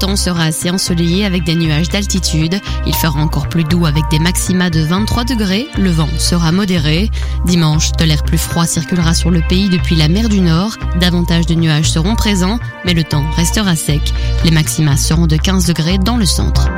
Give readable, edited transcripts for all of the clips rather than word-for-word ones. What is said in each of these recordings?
temps sera assez ensoleillé avec des nuages d'altitude. Il fera encore plus doux avec des maxima de 23 degrés. Le vent sera modéré. Dimanche, de l'air plus froid circulera sur le pays depuis la mer du Nord. Davantage de nuages seront présents, mais le temps restera sec. Les maxima seront de 15 degrés dans le centre.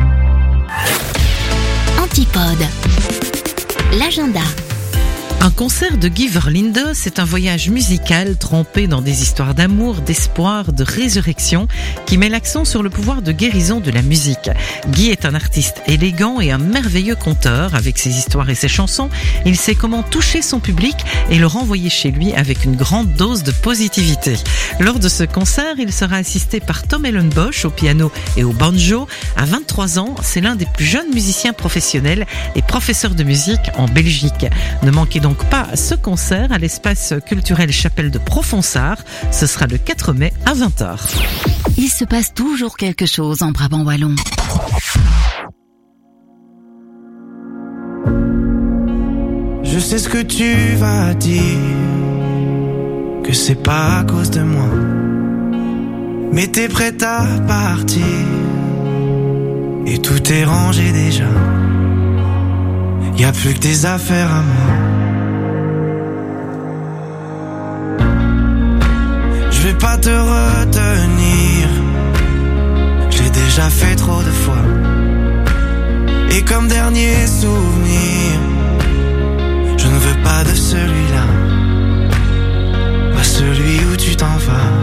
Antipode. L'agenda. Un concert de Guy Verlinde, c'est un voyage musical trempé dans des histoires d'amour, d'espoir, de résurrection qui met l'accent sur le pouvoir de guérison de la musique. Guy est un artiste élégant et un merveilleux conteur. Avec ses histoires et ses chansons, il sait comment toucher son public et le renvoyer chez lui avec une grande dose de positivité. Lors de ce concert, il sera assisté par Tom Ellenbosch au piano et au banjo. À 23 ans, c'est l'un des plus jeunes musiciens professionnels et professeurs de musique en Belgique. Ne manquez donc pas ce concert à l'espace culturel Chapelle de Profonsart. Ce sera le 4 mai à 20h. Il se passe toujours quelque chose en Brabant wallon. Je sais ce que tu vas dire, que c'est pas à cause de moi, mais t'es prête à partir et tout est rangé déjà. Y a plus que des affaires à moi. Je vais pas te retenir, j'ai déjà fait trop de fois. Et comme dernier souvenir, je ne veux pas de celui-là, pas celui où tu t'en vas.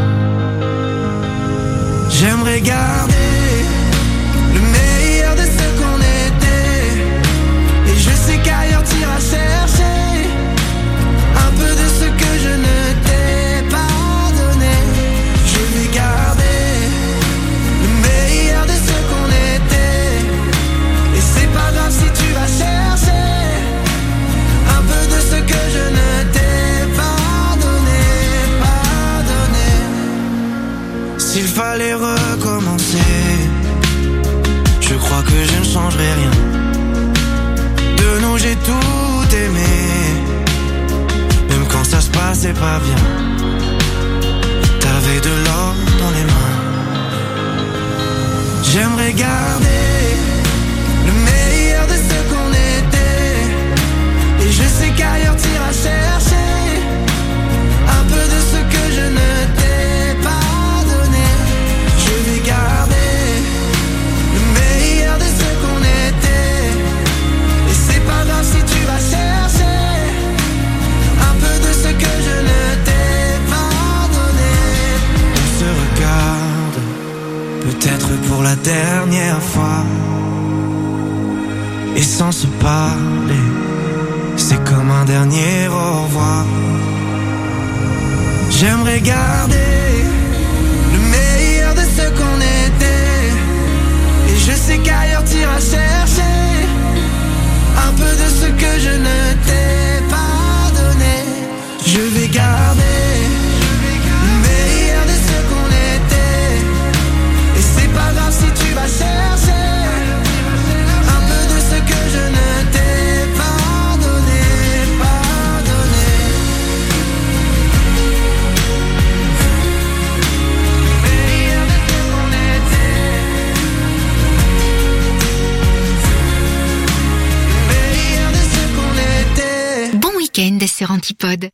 J'aimerais garder le meilleur de ce qu'on était, et je sais qu'ailleurs t'iras chercher un peu de ce que je ne t'ai pas donné. Je vais garder le meilleur de ce qu'on était, et c'est pas grave si tu vas chercher un peu de ce que je ne t'ai pas donné, pas donné. S'il fallait recommencer, je crois que je ne changerai rien. De nous j'ai tout aimé, même quand ça se passait pas bien. T'avais de l'or dans les mains. J'aimerais garder le meilleur de ce qu'on était, et je sais qu'ailleurs t'iras chercher un peu de ce que je ne t'ai pas donné. Je vais garder le meilleur de ce qu'on était, et c'est pas grave si tu vas chercher un peu de ce que je ne t'ai pas donné. On se regarde, peut-être pour la dernière fois, et sans se parler, c'est comme un dernier au revoir. J'aimerais garder le meilleur de ce qu'on était, et je sais qu'ailleurs t'iras chercher un peu de ce que je ne t'ai pas donné. Je vais garder le meilleur de ce qu'on était, et c'est pas grave si tu vas chercher un peu de ce que je ne t'ai pas donné, pas donné. Le meilleur de ce qu'on était, le meilleur de ce qu'on était. Bon week-end sur Antipode.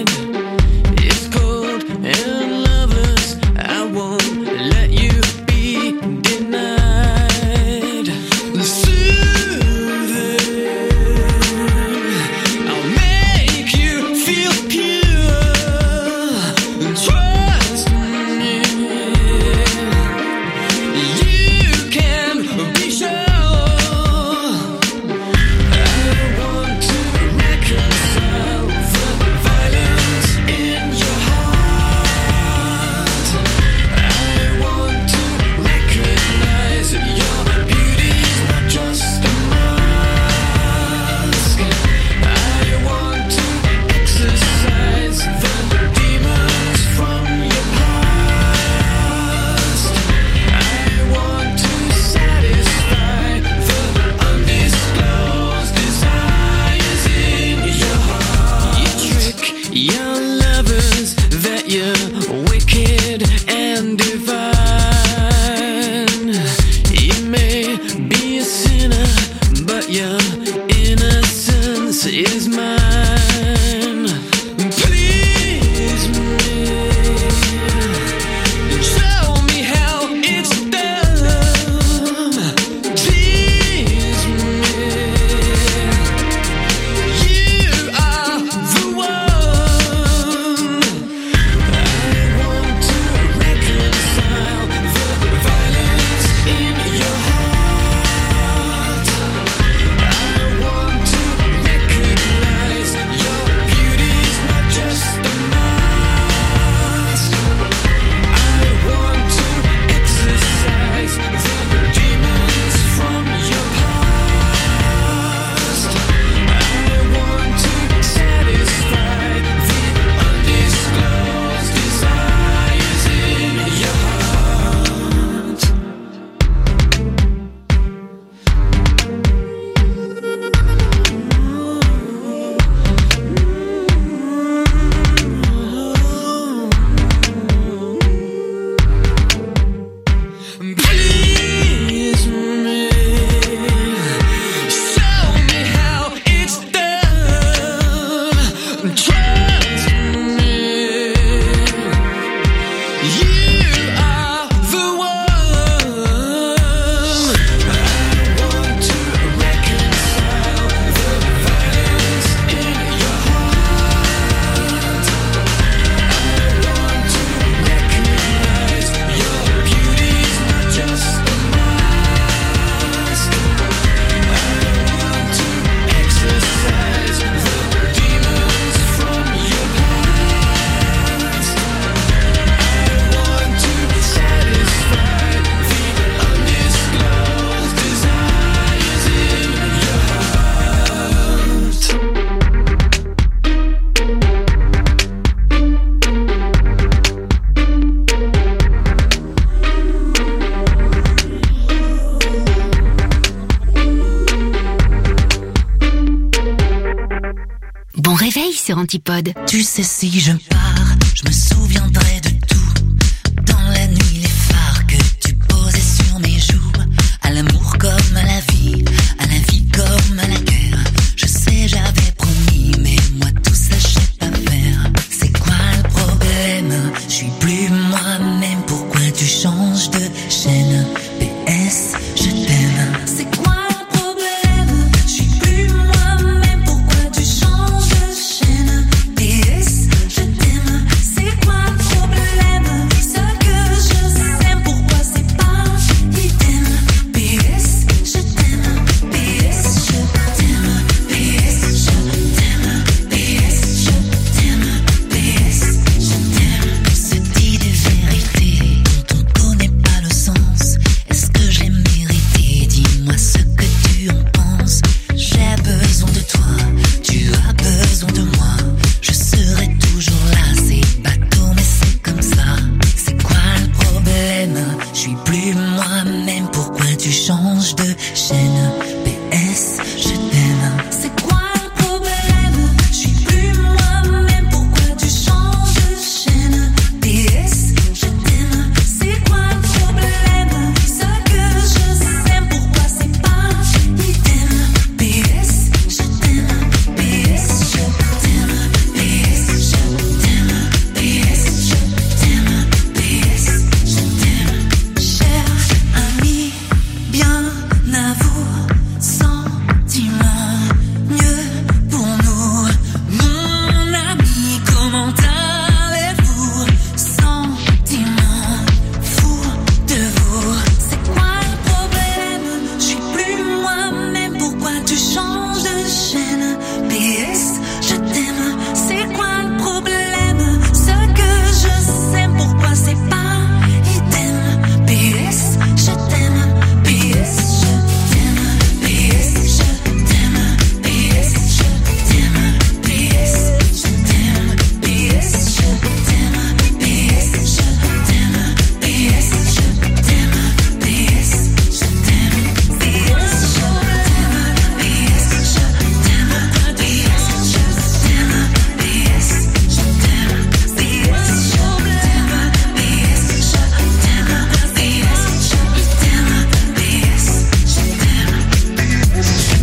Let you be Trust me, you are the one. I want to reconcile the violence in your heart. I want to recognize your beauty's not just a mask. I want to exercise the demons from your past. I want to satisfy the undisclosed desires in your heart. Bon réveil sur Antipode. Tu sais, si je pars, je me souviendrai de tout. Dans la nuit, les phares que tu posais sur mes joues. À l'amour comme à la vie comme à la guerre. Je sais, j'avais promis, mais moi tout ça, je sais pas faire. C'est quoi le problème? Je suis plus moi-même, pourquoi tu changes de chaîne? PS, je t'aime. C'est quoi le problème? Je suis plus moi-même, pourquoi tu changes de chaîne? PS, je t'aime. C'est quoi le problème? Ce que je sais, pourquoi c'est pas idem? PS, je t'aime. PS, je t'aime. PS, je t'aime. PS, je t'aime. PS, je t'aime. On se dit des vérités dont on connaît pas le sens. Est-ce que je l'ai mérité? Dis-moi ce que tu en penses. J'ai besoin de toi, tu as besoin de moi. Je serai toujours là, c'est bateau mais c'est comme ça. C'est quoi le problème? Je suis plus moi-même, pourquoi tu changes de chaîne? PS, je t'aime. C'est quoi le problème? Je suis plus moi-même, pourquoi tu changes de chaîne? PS, je t'aime. C'est quoi le problème? Ce que je sais, pourquoi c'est pas idem? PS, je t'aime. PS, je t'aime. PS, je t'aime. PS, je t'aime. PS, je t'aime. Cher ami, bien à vous, sentiment mieux pour nous. Mon ami, comment allez-vous? Sentiment fou de vous. C'est quoi le problème? Je suis plus moi-même, pourquoi tu changes de chaîne? PS, je t'aime. C'est quoi le problème? Ce que je sais, pourquoi c'est pas idem? PS, je t'aime. PS, je t'aime. PS, je t'aime. PS, je t'aime. PS, je t'aime. PS, je t'aime. PS, je t'aime. PS, je t'aime. PS, je t'aime. PS, je t'aime. PS, je t'aime. PS, je t'aime. PS, je t'aime. PS, je t'aime. PS, je t'aime. PS, je t'aime. PS, je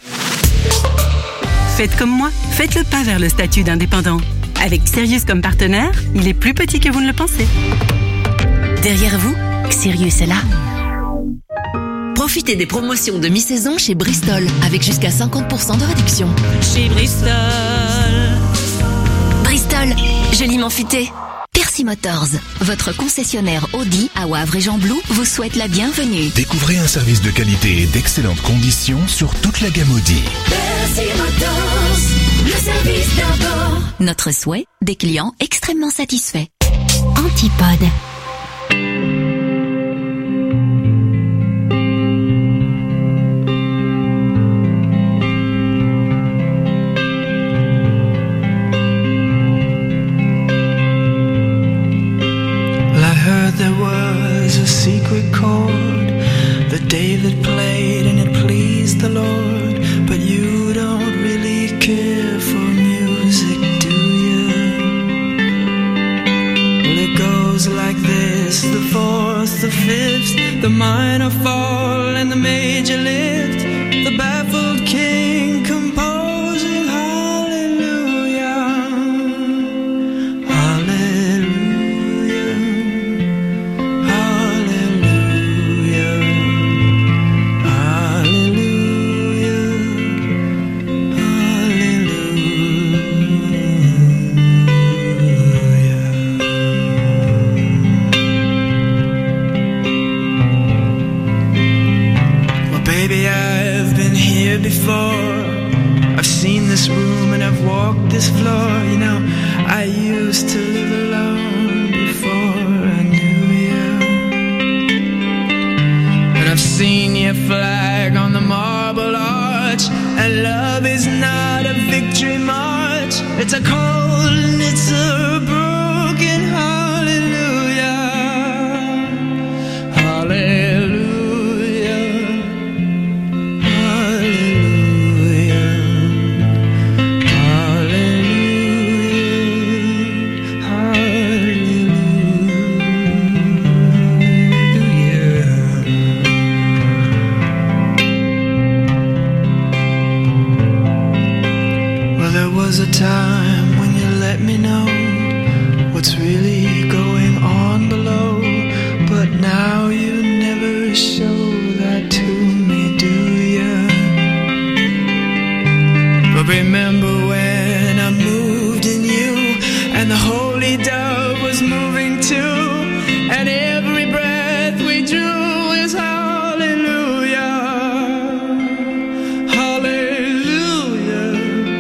t'aime. Faites comme moi, faites le pas vers le statut d'indépendant. Avec Sirius comme partenaire, il est plus petit que vous ne le pensez. Derrière vous, Sirius est là. Profitez des promotions de mi-saison chez Bristol avec jusqu'à 50% de réduction. Chez Bristol. Bristol, joliment futé. Percy Motors, votre concessionnaire Audi à Wavre et Jean-Blou, vous souhaite la bienvenue. Découvrez un service de qualité et d'excellentes conditions sur toute la gamme Audi. Percy Motors, le service d'abord. Notre souhait, des clients extrêmement satisfaits. Antipode. There was a secret chord that David played and it pleased the Lord. But you don't really care for music, do you? Well, it goes like this: the fourth, the fifth, the minor fall and the major lift. The baffled king composing hallelujah. this floor. You know, I used to live alone before I knew you. And I've seen your flag on the marble arch, and love is not a victory march. It's a cold and it's a broken hallelujah. Hallelujah. Hallelujah. Hallelujah. Hallelujah. Well, there was a time when you let me know what's really going on below, but now you never show that to me, do ya? But remember when I moved in you, and the holy dove was moving too, and every breath we drew is hallelujah. Hallelujah.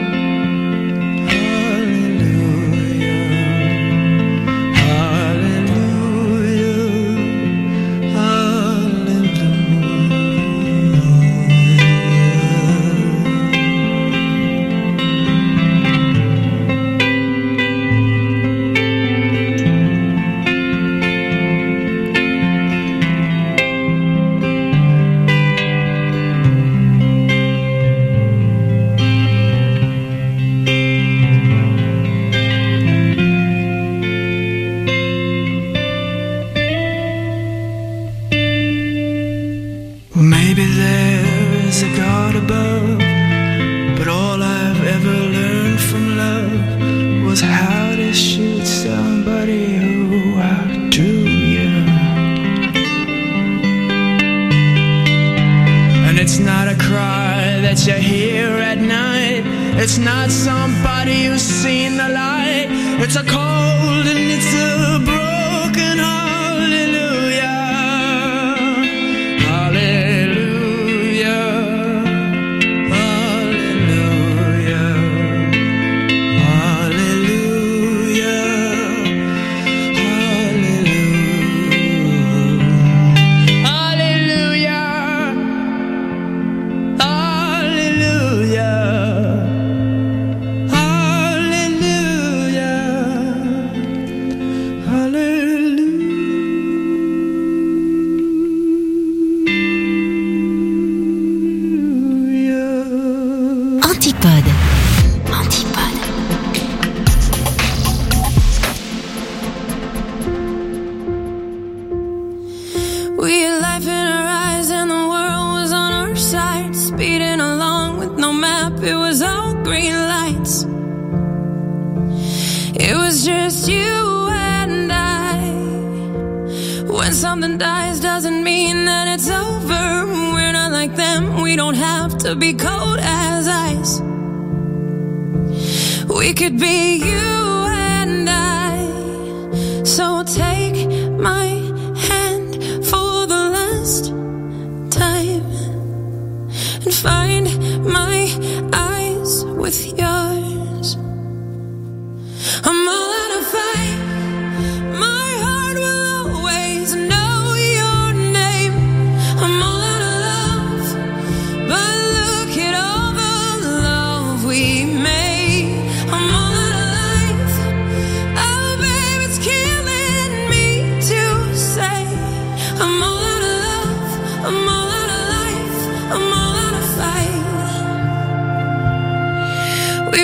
Well, maybe there's a God above, but all I've ever learned from love was how to shoot somebody who outdrew you. And it's not a cry that you hear at night, it's not somebody who's seen the light, it's a cold and it's a broken hallelujah. Hallelujah. Hallelujah. Hallelujah. Hallelujah. Hallelujah. Hallelujah. Antipode. We had life in our eyes and the world was on our side, speeding along with no map, it was all green lights. It was just you and I. When something dies doesn't mean that it's over. We're not like them, we don't have to be cold as ice. We could be you and I. So take my hand for the last time and find my eyes with yours. I'm all out of fight. My heart will always know your name. I'm all out of love, but look at all the love we made. I'm all out of life. Oh, babe, it's killing me to say. I'm all out of love. I'm all out of life. I'm all out of fight. We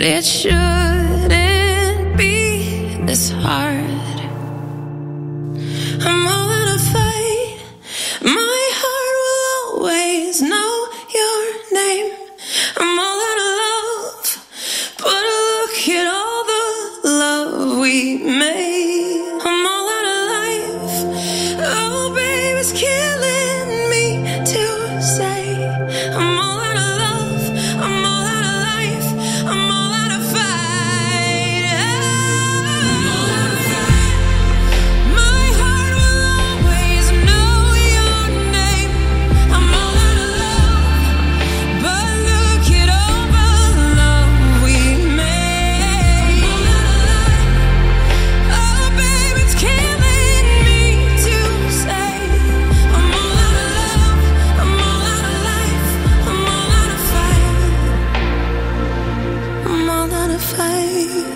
it shouldn't be this hard. I'm all out of fight. My heart will always know your name. I'm all out of love, but look at all the love we made. I'm all out of life. Oh, baby, it's killing me to say. I'm all out of love. I'm all out of life. I'm all out of fight. I'm all out of fight. My heart will always know your name. I'm all out of love, but look at all the love we made. I'm all out of life. Oh, baby, it's killing me to say. I'm all out of love. I'm all out of life. I'm all out of fight. I'm all out of fight.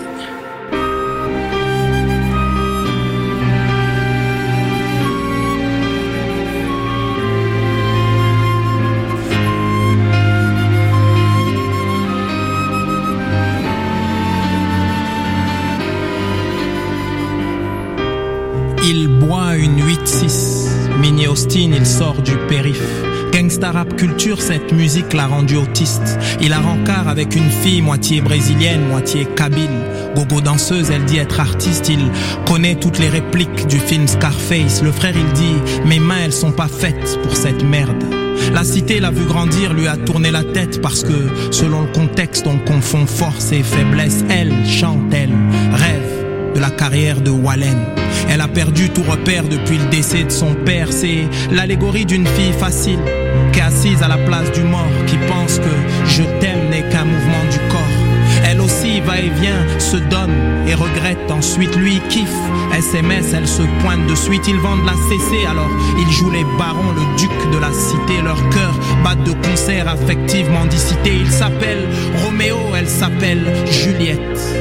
Il boit une 8-6. Mini Austin, il sort du périph'. Gangsta rap culture, cette musique l'a rendu autiste. Il a rencard avec une fille moitié brésilienne, moitié kabyle. Gogo danseuse, elle dit être artiste. Il connaît toutes les répliques du film Scarface. Le frère, il dit, mes mains, elles sont pas faites pour cette merde. La cité l'a vu grandir, lui a tourné la tête parce que, selon le contexte, on confond force et faiblesse. Elle chante, elle rêve de la carrière de Wallen. Elle a perdu tout repère depuis le décès de son père. C'est l'allégorie d'une fille facile qui est assise à la place du mort, qui pense que je t'aime n'est qu'un mouvement du corps. Elle aussi va et vient, se donne et regrette. Ensuite lui kiffe, SMS, elle se pointe de suite. Ils vendent la CC, alors ils jouent les barons, le duc de la cité. Leur cœur bat de concert, affective mendicité. Il s'appelle Roméo, elle s'appelle Juliette.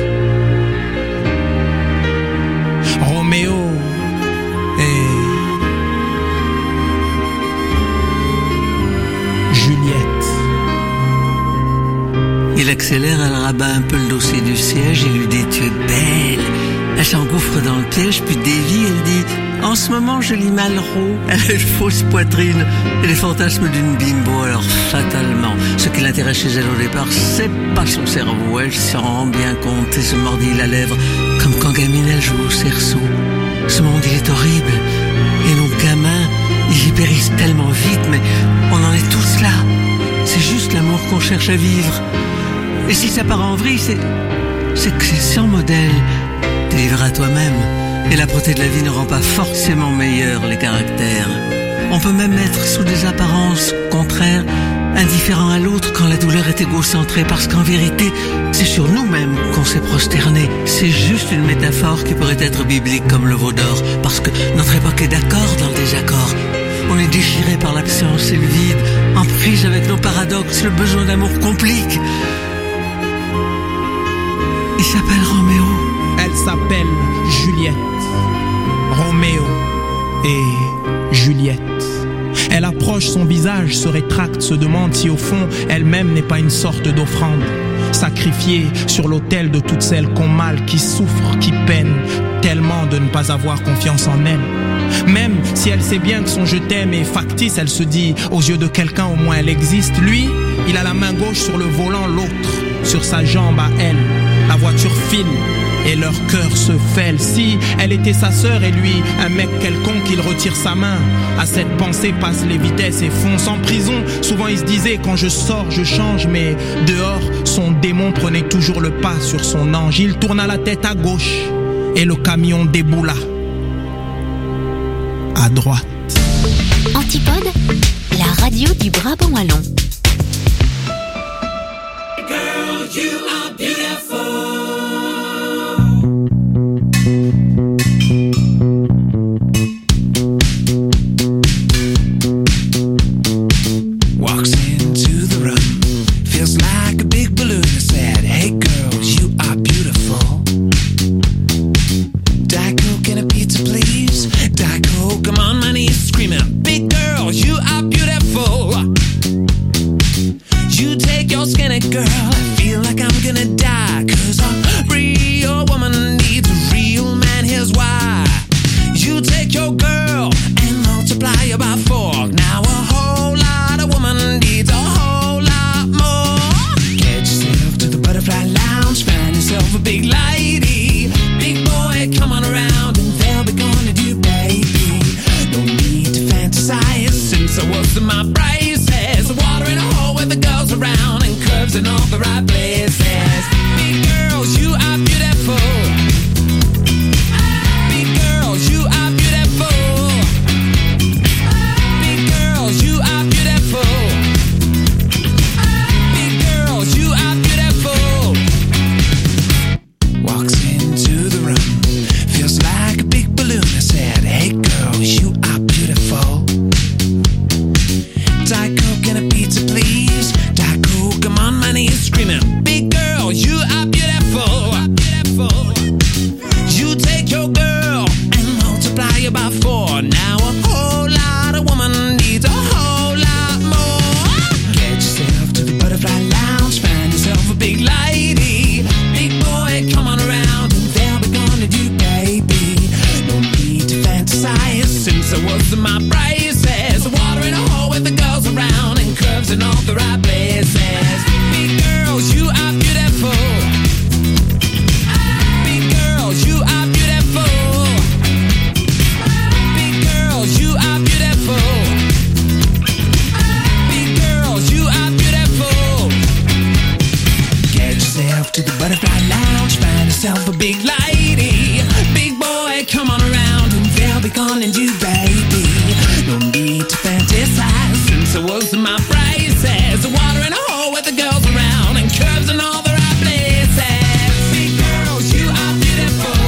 Roméo et Juliette. Il accélère, elle rabat un peu le dossier du siège et lui dit tu es belle. Elle s'engouffre dans le piège puis dévie, elle dit en ce moment je lis Malraux. Elle a une fausse poitrine et les fantasmes d'une bimbo. Alors fatalement, ce qui l'intéresse chez elle au départ, c'est pas son cerveau. Elle s'en rend bien compte et se mordit la lèvre comme quand gamine elle joue au cerceau. Ce monde il est horrible et nos gamins ils y périssent tellement vite, mais on en est tous là. C'est juste l'amour qu'on cherche à vivre. Et si ça part en vrille, c'est que c'est sans modèle. T'es livré à toi-même. Et l'âpreté de la vie ne rend pas forcément meilleurs les caractères. On peut même être sous des apparences contraires, indifférent à l'autre quand la douleur est égocentrée, parce qu'en vérité, c'est sur nous-mêmes qu'on s'est prosterné. C'est juste une métaphore qui pourrait être biblique comme le veau d'or, parce que notre époque est d'accord dans le désaccord. On est déchiré par l'absence et le vide, en prise avec nos paradoxes, le besoin d'amour complique. Il s'appelle Roméo. Elle s'appelle Juliette. Roméo et Juliette. Elle approche son visage, se rétracte, se demande si au fond elle-même n'est pas une sorte d'offrande, sacrifiée sur l'autel de toutes celles qu'on mal, qui souffrent, qui peinent tellement de ne pas avoir confiance en elle. Même si elle sait bien que son je t'aime est factice, elle se dit aux yeux de quelqu'un au moins elle existe. Lui, il a la main gauche sur le volant, l'autre sur sa jambe à elle. La voiture file et leur cœur se fêle. Si elle était sa sœur et lui un mec quelconque, il retire sa main. À cette pensée passent les vitesses et fonce en prison. Souvent il se disait quand je sors je change, mais dehors son démon prenait toujours le pas sur son ange. Il tourna la tête à gauche et le camion déboula à droite. Antipode, la radio du Brabant wallon. Girl, you are beautiful. Walks into the room, feels like a big balloon. Said, hey girl, you are beautiful. Diet Coke and a pizza, please. Diet Coke, I'm on my knees screaming, big girl, you are beautiful. You take your skinny girl, I feel like I'm gonna die. about 4. Now a whole lot of woman needs a whole lot more. Get yourself to the Butterfly Lounge, find yourself a big lady. Big boy, come on around and they'll be gonna do, baby. No need to fantasize since I was in my braces. Water in a hole with the girls around and curves in all the right places. Big girls, you are beautiful. Big girls, you are beautiful. Big girls, you are beautiful. Big girls, you are beautiful. Get yourself to the Butterfly Lounge, find yourself a big lady. Big boy, come on around and they'll be calling you, baby. No need to fantasize since I was in my braces. Water in a hole with the girls around and curves in all the right places. Big girls, you are beautiful.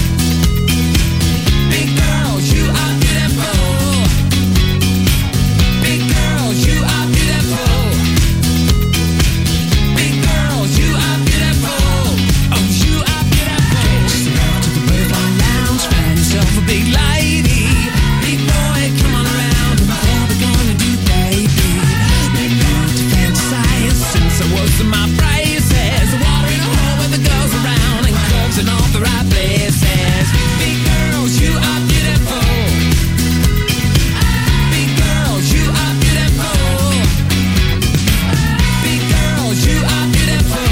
Big girls, you are beautiful. Big girls, you are beautiful. Big girls, you are beautiful. Oh, you are beautiful. Get yourself to the Butterfly Lounge, find yourself a big lady. Big boy, come on around and they'll be gonna do, baby. No need to fantasize since I was in my braces. Water in a hole with the girls around and curves in all the right places. Big girls, you are beautiful. Big girls, you are beautiful. Big girls, you are beautiful.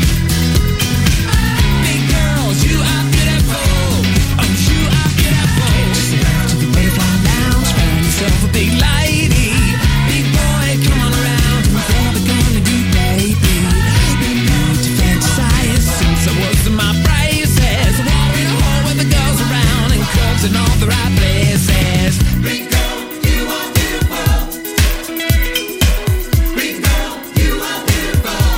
Big girls, you are beautiful. Oh, you are beautiful. Get yourself to the Butterfly Lounge, find yourself a big lady. Big boy, come on around and they'll be gonna do, baby. No need to fantasize since I was in my braces. Water in a hole with the girls around and curves in all the right places. Big girl, you are beautiful. Big girl, you are beautiful.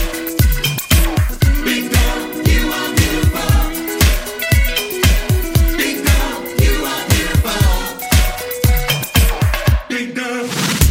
Big girl, you are beautiful. Big girl, you are beautiful. Big girl.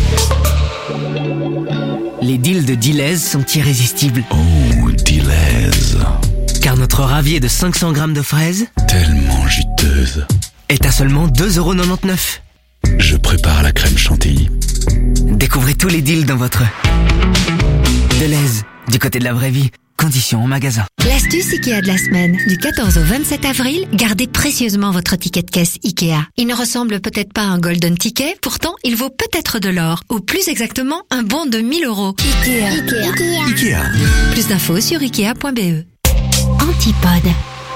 Les deals de Deleuze sont irrésistibles. Oh, Deleuze. Car notre ravier de 500 grammes de fraises Tellement juteuse. est à seulement 2,99 €. Je prépare la crème chantilly. Découvrez tous les deals dans votre Deleuze, du côté de la vraie vie. Conditions en magasin. L'astuce Ikea de la semaine. Du 14 au 27 avril, gardez précieusement votre ticket de caisse Ikea. Il ne ressemble peut-être pas à un golden ticket, pourtant il vaut peut-être de l'or. Ou plus exactement, un bon de 1 000 €. Ikea. Plus d'infos sur ikea.be. Antipode.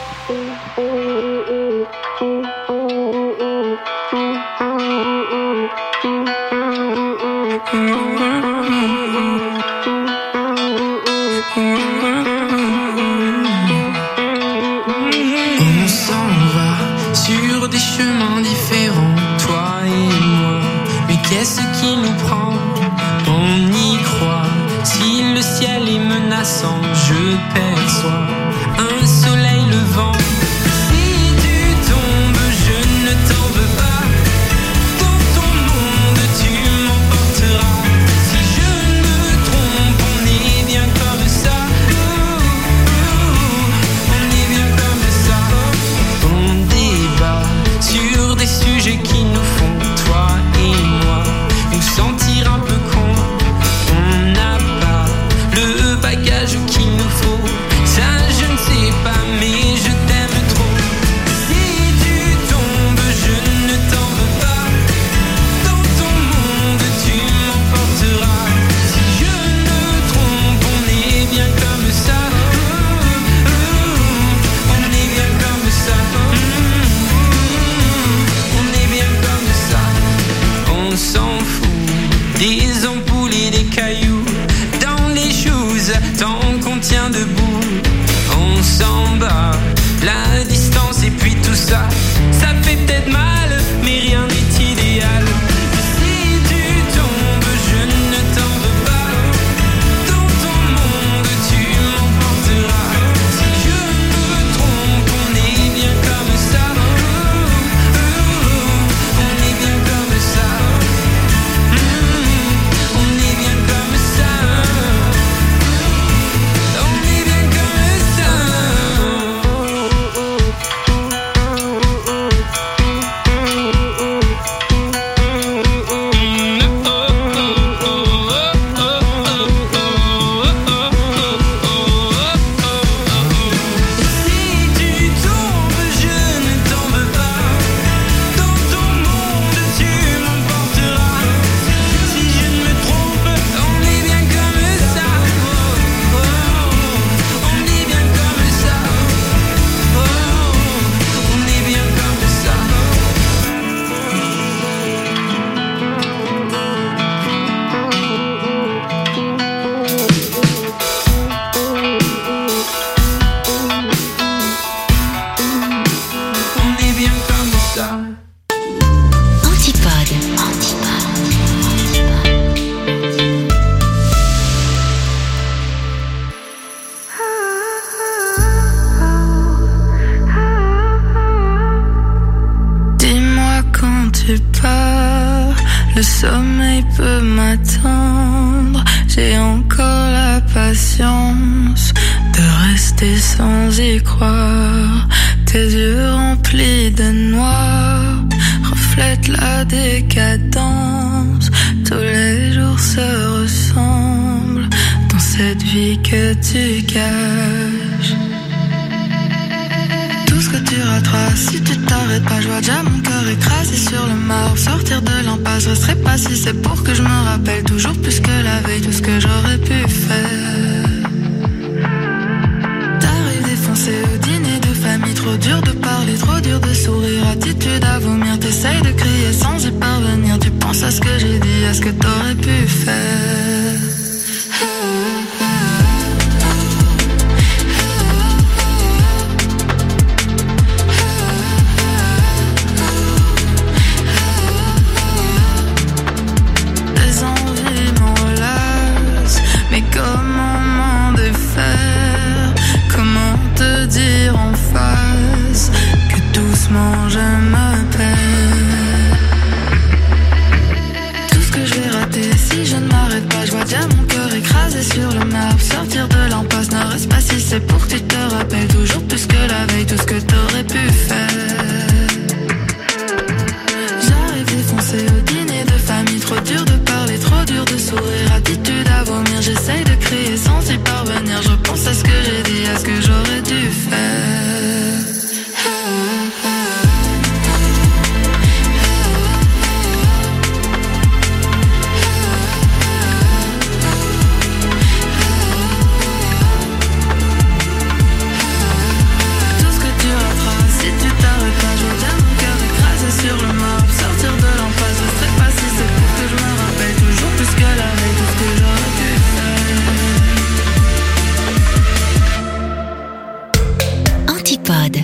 On s'en va sur des chemins différents, toi et moi. Mais qu'est-ce qui nous prend? On y croit. Si le ciel est menaçant, je perçois un soleil levant. Si tu tombes, je ne t'en veux pas. Dans ton monde, tu m'emporteras. Antipode. Dis-moi quand tu pars, le sommeil peut m'attendre. J'ai encore la patience de rester sans y croire. Tes yeux remplis de noir reflètent la décadence. Tous les jours se ressemblent dans cette vie que tu caches. Tout ce que tu rateras si tu t'arrêtes pas. Je vois déjà mon cœur écrasé sur le marbre. Sortir de l'impasse, je resterai pas si c'est pour que je me rappelle toujours plus que la veille tout ce que j'aurais pu faire. T'arrives défoncé au dîner de famille. Trop dur de parler, trop dur de sourire. Attitude à vomir, t'essayes de crier sans y parvenir. Tu penses à ce que j'ai dit, à ce que t'aurais pu faire. Comment m'en défaire? Comment te dire en face que doucement je me perds? Tout ce que je vais rater si je ne m'arrête pas. Je vois déjà mon cœur écrasé sur le marbre. Sortir de l'impasse, ne reste pas si c'est pour que tu te rappelles toujours plus que la veille tout ce que t'aurais pu faire. J'arrive défoncé au dîner de famille. Trop dur de parler, trop dur de sourire. Attitude à vomir, j'essaye de crier sans y parvenir. Je pense à ce que j'ai dit, à ce que j'aurais dû faire. Tout ce que tu rateras si tu t'arrêtes pas. Je vois déjà mon cœur écrasé sur le marbre. Sortir de l'impasse, je serai pas si c'est pour que je me rappelle toujours plus que la veille tout ce que j'aurais dû faire. Antipode.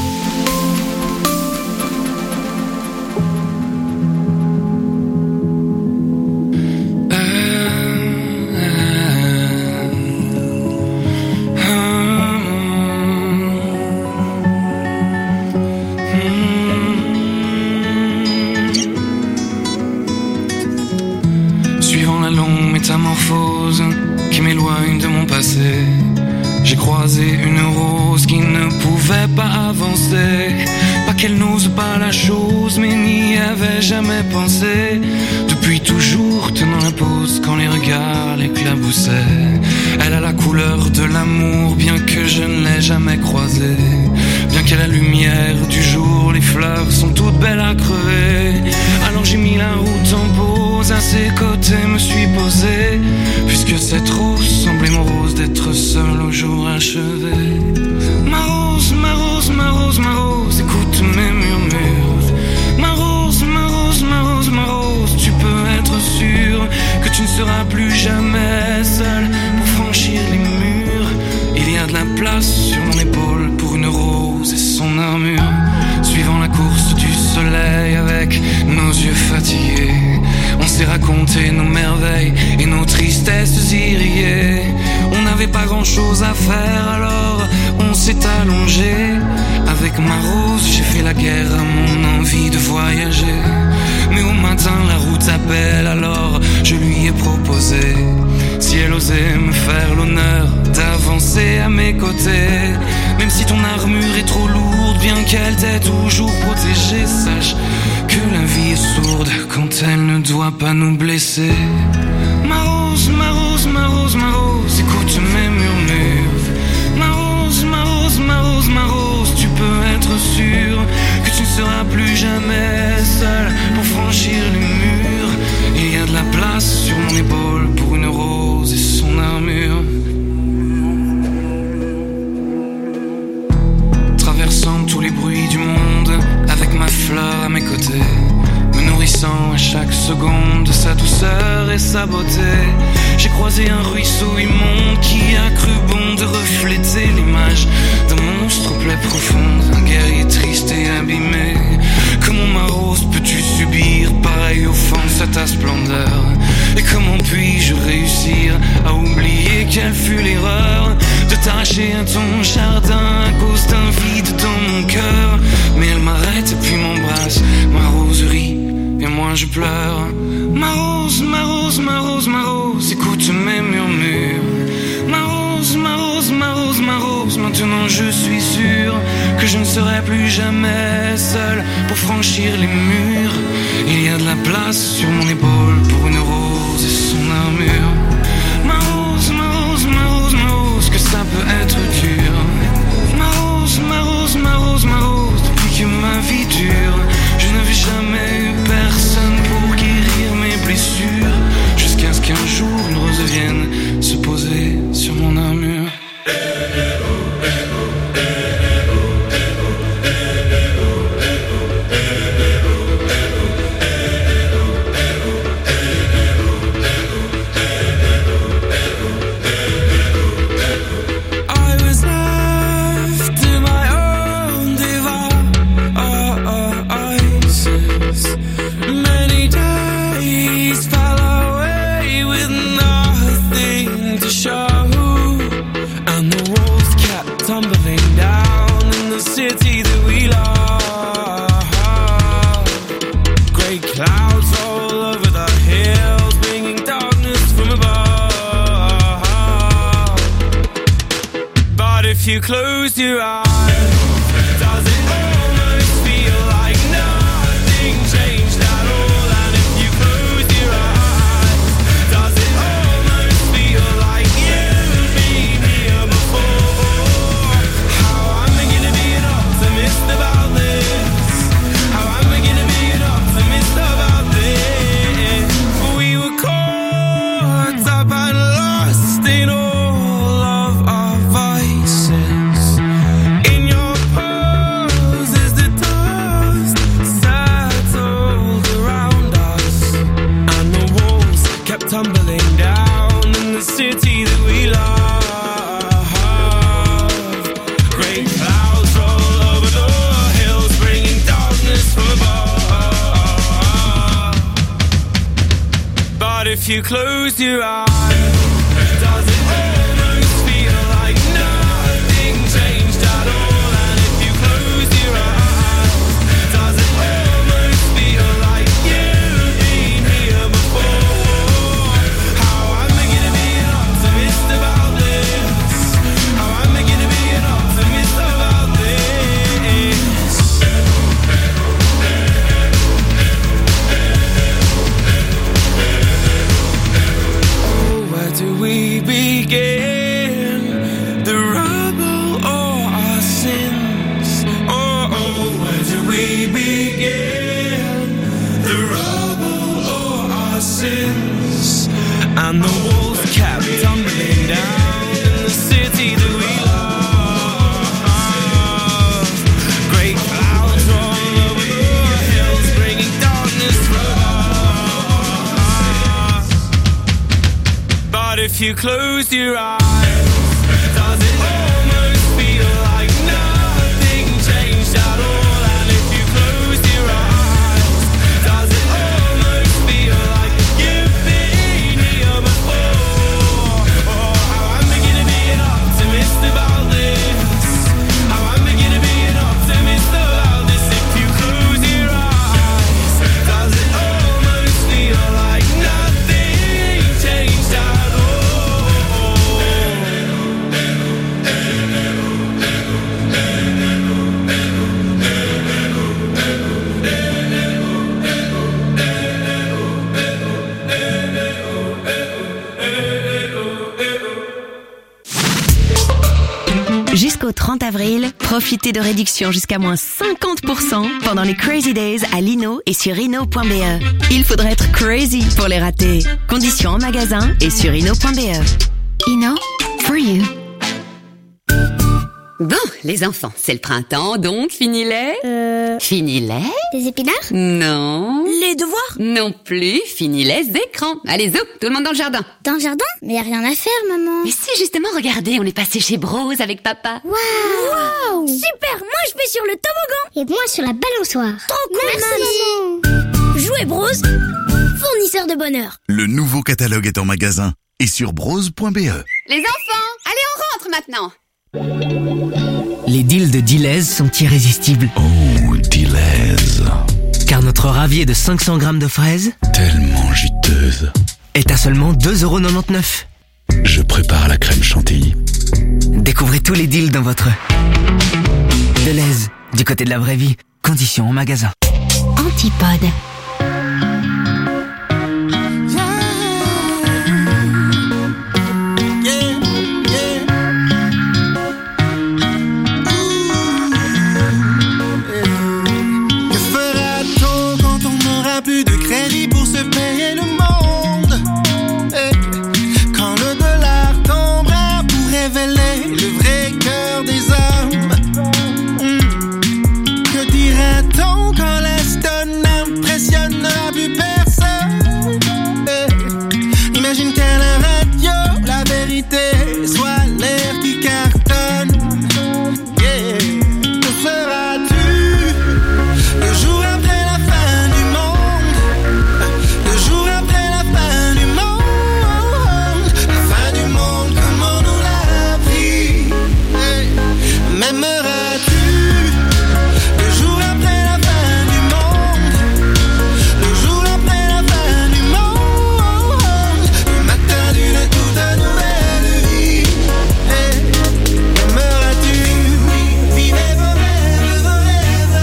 Suivant la longue métamorphose qui m'éloigne de mon passé, j'ai croisé une rose qui ne pouvait pas avancer. Pas qu'elle n'ose pas la chose, mais n'y avait jamais pensé. Depuis toujours tenant la pose quand les regards l'éclaboussaient. Elle a la couleur de l'amour, bien que je ne l'ai jamais croisée. Bien qu'à la lumière du jour, les fleurs sont toutes belles à crever. Alors j'ai mis la route en pause, à ses côtés me suis posé. Puisque cette rose semblait morose d'être seule au jour achevé. Ma rose, ma rose, ma rose, ma rose, écoute mes murmures. Ma rose, ma rose, ma rose, ma rose, tu peux être sûr que tu ne seras plus jamais seule pour franchir les murs. Il y a de la place sur mon épaule pour une rose et son armure. Suivant la course du soleil avec nos yeux fatigués, on s'est raconté nos merveilles et nos tristesses irriguées. On n'avait pas grand chose à faire, alors on s'est allongé. Avec ma rose, j'ai fait la guerre à mon envie de voyager. Mais au matin, la route appelle, alors je lui ai proposé si elle osait me faire l'honneur d'avancer à mes côtés. Même si ton armure est trop lourde, bien qu'elle t'ait toujours protégée, sache que la vie est sourde quand elle ne doit pas nous blesser. Ma rose, ma rose, ma rose, ma rose, écoute mes murmures. Ma rose, ma rose, ma rose, ma rose, tu peux être sûr que tu ne seras plus jamais seule pour franchir les murs. Il y a de la place sur mon épaule pour une rose et son armure. Traversant tous les bruits du monde avec ma fleur à mes côtés, me nourrissant à chaque seconde de sa douceur et sa beauté. J'ai croisé un ruisseau immonde qui a cru bon de refléter l'image d'un monstre aux plaies profondes, un guerrier triste et abîmé. Que mon quelle fut l'erreur de t'arracher à ton jardin à cause d'un vide dans mon cœur. Mais elle m'arrête et puis m'embrasse. Ma rose rit et moi je pleure. Ma rose, ma rose, ma rose, ma rose, écoute mes murmures. Ma rose, ma rose, ma rose, ma rose, maintenant je suis sûr que je ne serai plus jamais seul pour franchir les murs. Il y a de la place sur mon épaule pour une rose et son armure. Ma rose, ma rose, ma rose, ma rose, que ça peut être dur. Ma rose, ma rose, ma rose, ma rose, depuis que ma vie dure, je n'avais jamais eu personne pour guérir mes blessures, jusqu'à ce qu'un jour une rose vienne se poser sur mon armure. If you close your eyes, does it almost feel like nothing changed at all? And if you close your eyes, does it almost feel like you've been here before? How am I gonna be an optimist about this? How am I gonna be an optimist about this? We were caught up and lost in all of our vices. In your poses, the dust settled around us, and the walls kept tumbling down in the city that we love. Great clouds roll over the hills, bringing darkness from above. But if you close your eyes, does it almost feel like nothing changed at all? And if you close your eyes, does it almost feel like you've been here before? How am I gonna be an optimist about this? How am I gonna be an optimist about this? Oh, where do we begin? The rubble or our sins? Oh, where do we begin? The rubble or our sins? And the walls kept tumbling down in the city that we love. Great clouds roll over the hills, bringing darkness from us. But if you close your eyes, does it almost feel like nothing changed at all? And if you close your eyes, does it almost feel like you've been here before? Oh, how am I gonna be an optimist about this? How am I gonna be an optimist about this? If you close your eyes, does it almost feel like nothing changed at all? Jusqu'au 30 avril, profitez de réductions jusqu'à moins 50% pendant les Crazy Days à Lino et sur Rhino.be. Il faudrait être crazy pour les rater. Conditions en magasin et sur Rhino.be. Ino, for you. Bon, les enfants, c'est le printemps, donc fini les... Fini les... Des épinards? Non. Les devoirs? Non plus, fini les écrans. Allez, zo, tout le monde dans le jardin. Dans le jardin? Mais y a rien à faire, maman. Mais si, justement, regardez, on est passé chez Brose avec papa. Waouh! Super! Moi, je vais sur le toboggan. Et moi, sur la balançoire. Trop cool, Merci, maman. Jouer Brose, fournisseur de bonheur. Le nouveau catalogue est en magasin. et sur brose.be. Les enfants, allez, on rentre maintenant. Les deals de Deleuze sont irrésistibles. Oh, Deleuze. Car notre ravier de 500 grammes de fraises, Tellement juteuse. est à seulement 2,99 €. Je prépare la crème chantilly. Découvrez tous les deals dans votre Deleuze, du côté de la vraie vie. Conditions en magasin. Antipode. Que fera-t-on quand on n'aura plus de crédit pour se payer le monde? Quand le dollar tombera pour révéler le vrai cœur des hommes? Que dira-t-on quand la stone n'impressionnera plus personne? Imagine qu'à la radio, la vérité soit l'air qui cartonne. Que feras-tu le jour après la fin du monde? Le jour après la fin du monde? La fin du monde comme on nous l'a appris. M'aimeras-tu le jour après la fin du monde? Le jour après la fin du monde? Le matin d'une toute nouvelle vie. M'aimeras-tu vivre vos rêves, vos rêves?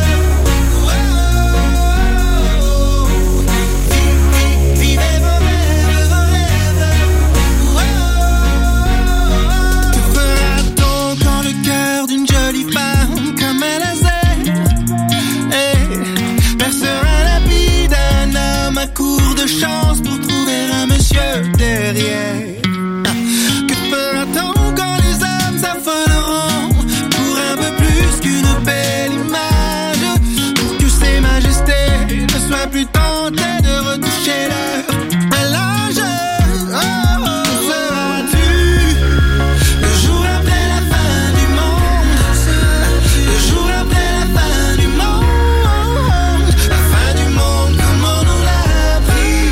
Vivez vos rêves, vos rêves. Que fera-t-on quand le cœur d'une jolie femme comme un laser percera la vie d'un homme à court de chance pour trouver un monsieur derrière? Que fera-t-on quand les hommes s'affoleront pour un peu plus qu'une belle image? Pour que ces majestés ne soient plus tentées de retoucher leur linge. Que feras-tu le jour après la fin du monde? Le jour après la fin du monde? La fin du monde comme on nous l'a appris.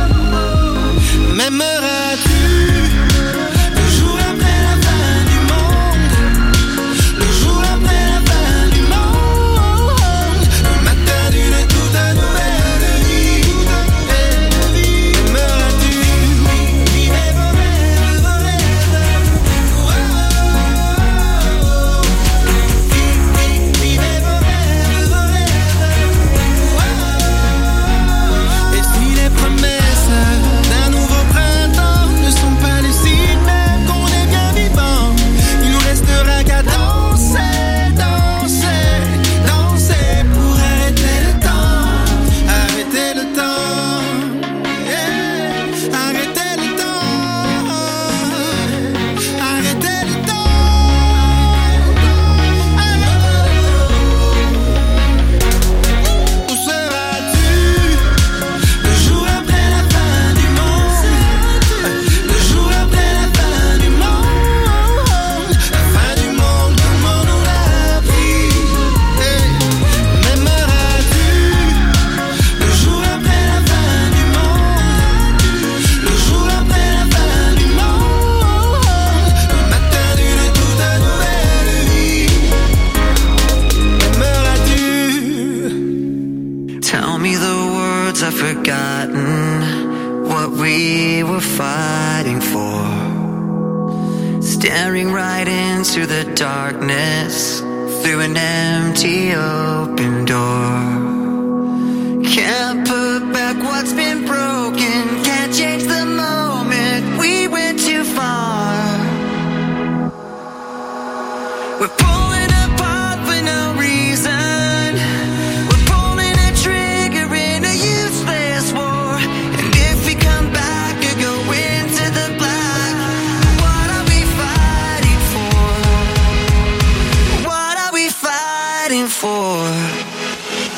M'aimeras-tu le jour après la fin du monde? Le jour après la fin du monde? Le matin d'une toute nouvelle vie. M'aimeras-tu vivre vos rêves, vos rêves? Vivez vos rêves, vos rêves. Et si les promesses d'un nouveau printemps ne sont pas lucides, même qu'on est bien vivant, il nous restera qu'à danser, danser, danser pour arrêter le temps, arrêter le temps, arrêter le temps, arrêter le temps. Où seras-tu le jour après la fin du monde? Le jour après la fin du monde? La fin du monde comme on nous l'a appris. M'aimeras-tu le jour après la fin du monde? Le jour après la fin du monde? Le matin d'une toute nouvelle vie. M'aimeras-tu? Tell me the words I've forgotten, what we were fighting for. Staring right into the darkness through an empty open door. Can't put back what's been broken, can't change the moment we went too far. We're pulling apart for no reason. We're pulling a trigger in a useless war. And if we come back or go into the black, what are we fighting for? What are we fighting for?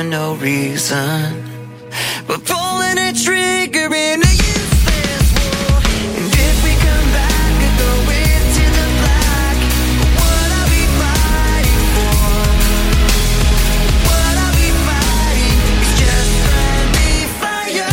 no reason. We're pulling a trigger in a useless war. And if we come back and go into the black, what are we fighting for? What are we fighting? It's just friendly fire.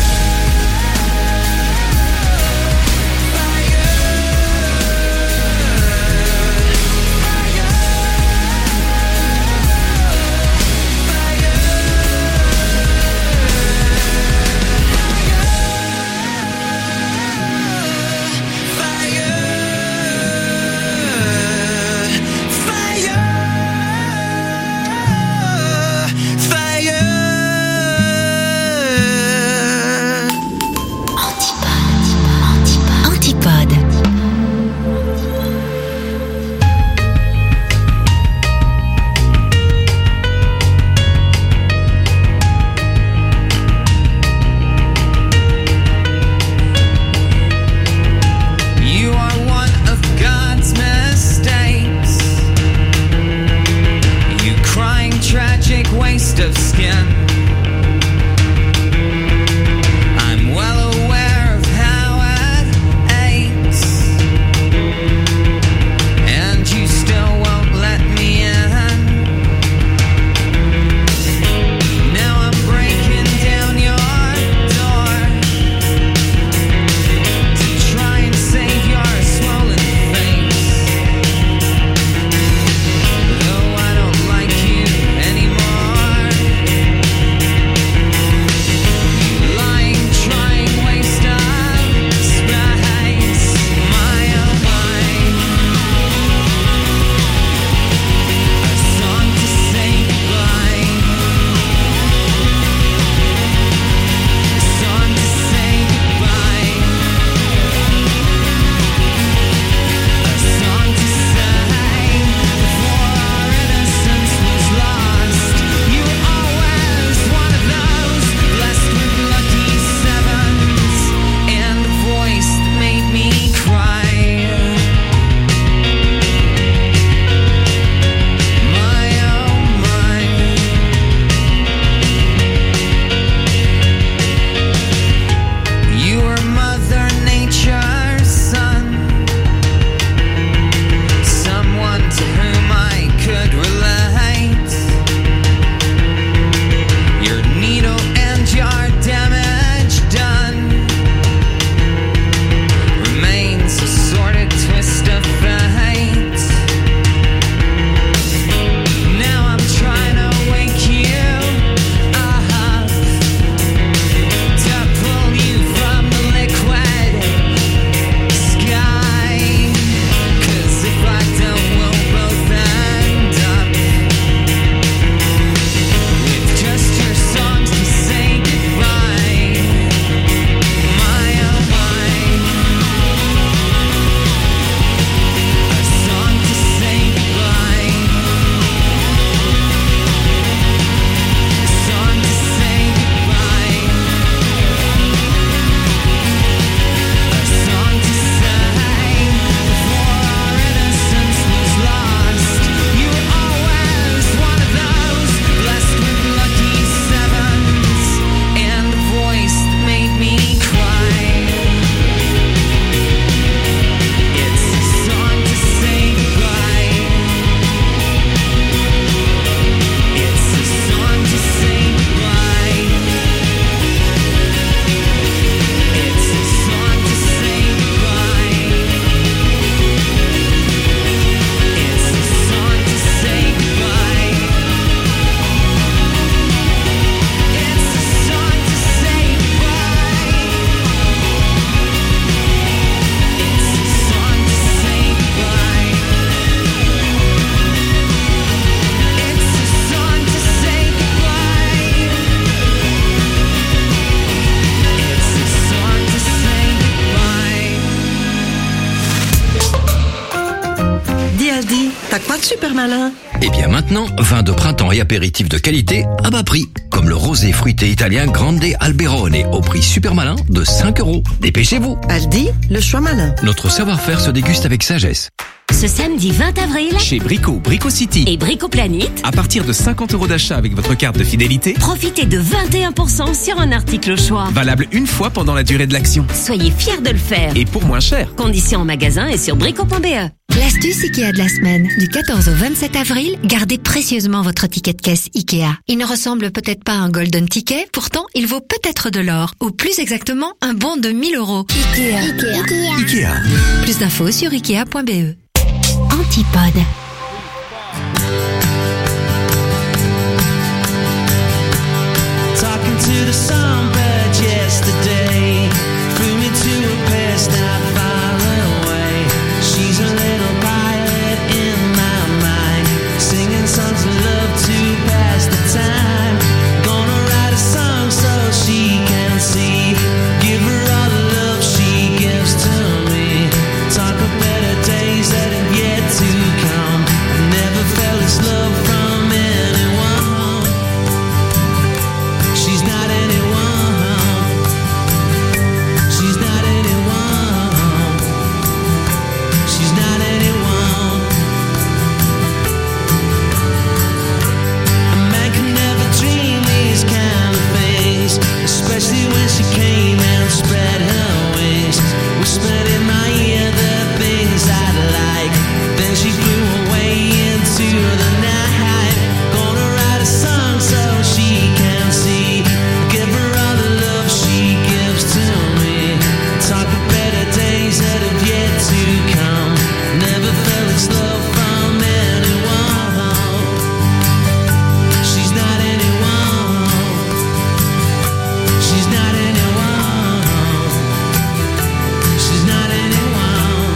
Waste of skin. I'm well aware of how it aches, and you still won't let me in. Now I'm breaking down your door to try and save your swollen face, though I don't like you anymore. T'as quoi de super malin? Et bien maintenant, vin de printemps et apéritifs de qualité à bas prix. Comme le rosé fruité italien Grande Alberone au prix super malin de 5 €. Dépêchez-vous. Aldi, le choix malin. Notre savoir-faire se déguste avec sagesse. Ce samedi 20 avril, Chez Brico City. et Brico Planet, À partir de 50 € d'achat avec votre carte de fidélité, profitez de 21% sur un article au choix. valable une fois pendant la durée de l'action. Soyez fiers de le faire. Et pour moins cher. Conditions en magasin et sur brico.be. L'astuce Ikea de la semaine, du 14 au 27 avril, gardez précieusement votre ticket de caisse Ikea. Il ne ressemble peut-être pas à un golden ticket, pourtant il vaut peut-être de l'or, ou plus exactement un bon de 1 000 €. Ikea. Plus d'infos sur ikea.be. Antipode. Talking to the songbird yesterday, flew me to a place not far away. She's a little pilot in my mind, singing songs of love to pass the time. Gonna write a song so she can see, give her all the love she gives to me. Talk of better days that have yet to come. Never felt this love from anyone. She's not anyone. She's not anyone. She's not anyone. A man can never dream these kind of things, especially when she came and spread her wings. Whispered in my ear the things I'd like. Then she flew away into the night. Gonna write a song so she can see, give her all the love she gives to me. Talk of better days that have yet to come. Never felt this love from anyone. She's not anyone. She's not anyone. She's not anyone.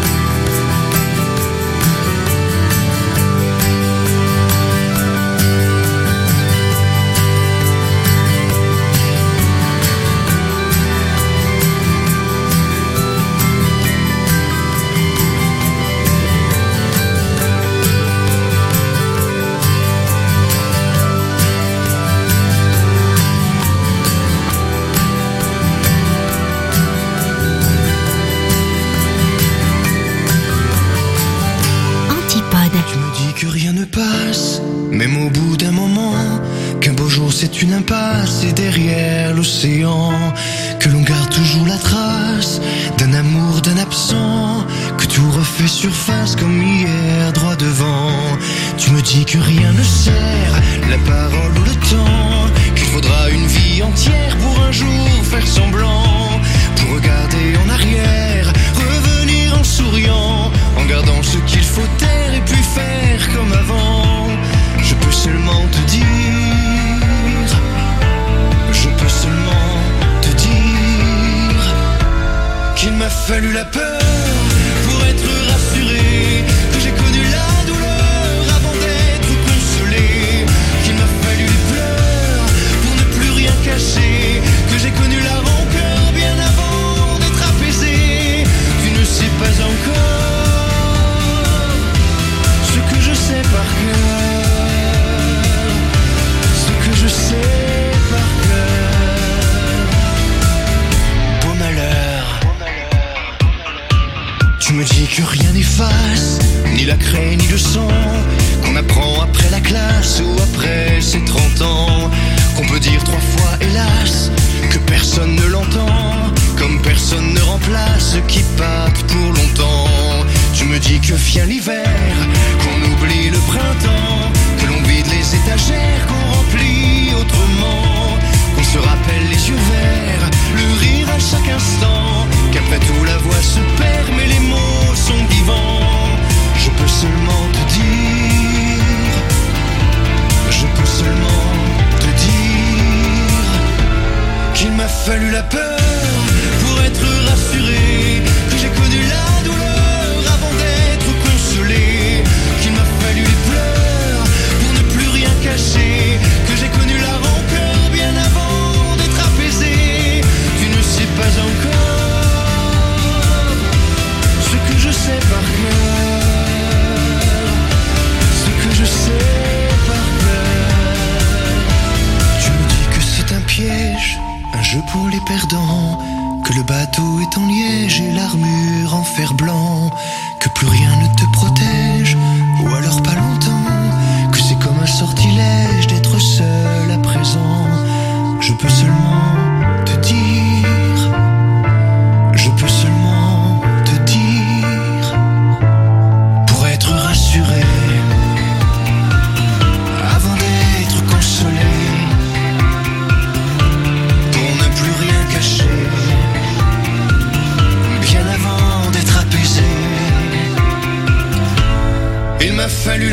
Antipode. Tu me dis que rien ne passe, même au bout d'un moment, qu'un beau jour c'est une impasse et derrière l'océan, que l'on garde toujours la trace d'un amour, d'un absent, que tout refait surface comme hier droit devant. Tu me dis que rien ne sert, la parole ou le temps, qu'il faudra une vie entière pour un jour faire semblant, pour regarder en arrière, revenir en souriant, en gardant ce qu'il faut taire et puis faire comme avant. Je peux seulement te dire, je peux seulement te dire qu'il m'a fallu la peur pour être rassuré, que j'ai connu la douleur avant d'être consolé, qu'il m'a fallu les pleurs pour ne plus rien cacher, que j'ai connu la rancœur bien avant d'être apaisé. Tu ne sais pas encore ce que je sais par cœur, ce que je sais par cœur. Beau malheur. Tu me dis que rien n'efface, ni la craie ni le sang, qu'on apprend après la classe ou après ses 30 ans, qu'on peut dire 3 fois hélas, que personne ne l'entend, comme personne ne remplace ce qui pâte pour longtemps. Tu me dis que vient l'hiver, qu'on oublie le printemps, que l'on vide les étagères, qu'on remplit autrement, qu'on se rappelle les yeux verts, le rire à chaque instant, qu'après tout la voix se perd mais les mots sont vivants. Je peux seulement te dire, je peux seulement te dire qu'il m'a fallu la peur pour être rassuré, que j'ai connu la douleur avant d'être consolé, qu'il m'a fallu les pleurs pour ne plus rien cacher, que j'ai connu la rancœur bien avant d'être apaisé. Tu ne sais pas encore ce que je sais par cœur, ce que je sais par cœur. Tu me dis que c'est un piège, un jeu pour les perdants, que le bateau est en liège et l'armure en fer blanc, que plus rien ne te protège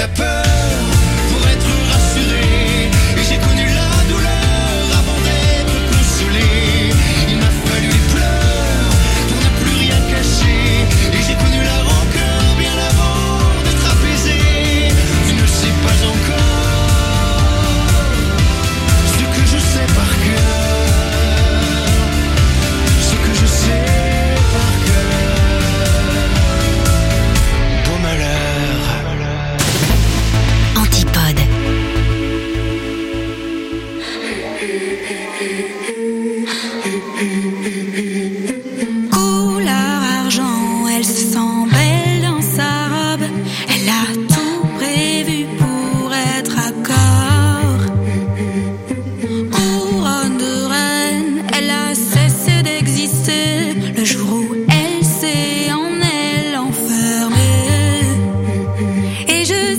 la peur pour être rassuré. Et j'ai connu la douleur avant d'être consolé. Il m'a fallu les pleurs pour ne plus rien cacher. Et j'ai connu la rancœur bien avant d'être apaisé. Tu ne sais pas encore ce que je sais par cœur. Ce que je sais par cœur. Beau malheur. Antipode. Couleur argent, elle se sent belle dans sa robe. Elle a tout prévu pour être accord. Couronne de reine, elle a cessé d'exister le jour où elle s'est en elle enfermée. Et je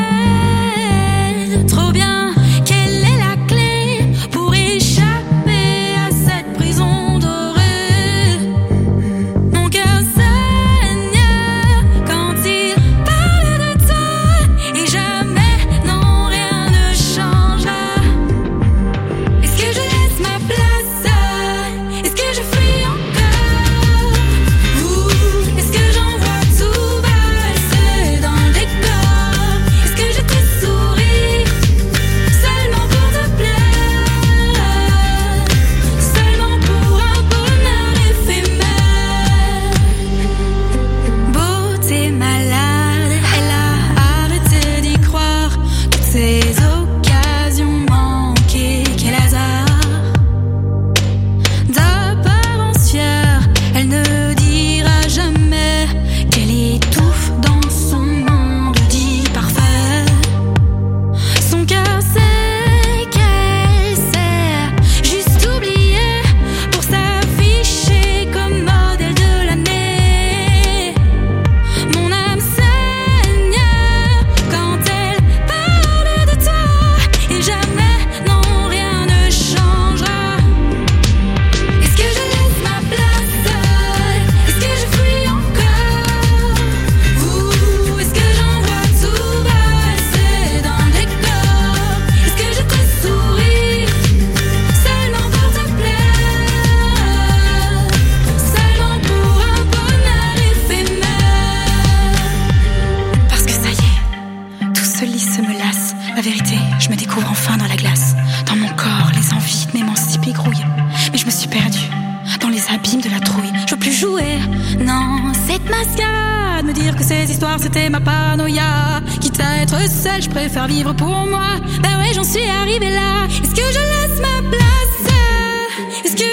sais trop bien quelle est la clé pour échapper à cette prison dorée. Mon cœur saigne quand il parle de toi, et jamais, non, rien ne changera. Est-ce que je laisse ma place? Est-ce que je fuis encore? Ou est-ce que j'envoie tout passer dans le décor? Est-ce que je te souris seulement pour te plaire? Seulement pour un bonheur éphémère? Beauté malade, elle a arrêté d'y croire. Toutes ces occasions manquées, quel hasard. D'apparence fière, elle ne dira jamais qu'elle étouffe dans son monde dit parfait. Son cœur sait qu'elle sait juste oublier pour s'afficher comme modèle de l'année. Mon âme saigne quand elle parle de toi, et jamais, non, rien ne changera. Est-ce que je laisse ma place? Est-ce que je fuis encore? Ou est-ce que j'envoie tout passer dans le décor? Est-ce que je te souris seulement pour te plaire? Seulement pour un bonheur éphémère? Parce que ça y est, tout se lisse, se me lasse. La vérité, je me découvre enfin dans la glace. Dans mon corps, les envies de m'émanciper grouillent. Mais je me suis perdue dans les abîmes de la trouille. Je veux plus jouer, non, cette mascarade. Me dire que ces histoires c'était ma paranoïa. Quitte à être seule, je préfère vivre pour moi. Ben ouais, j'en suis arrivée là. Est-ce que je laisse ma place? Est-ce que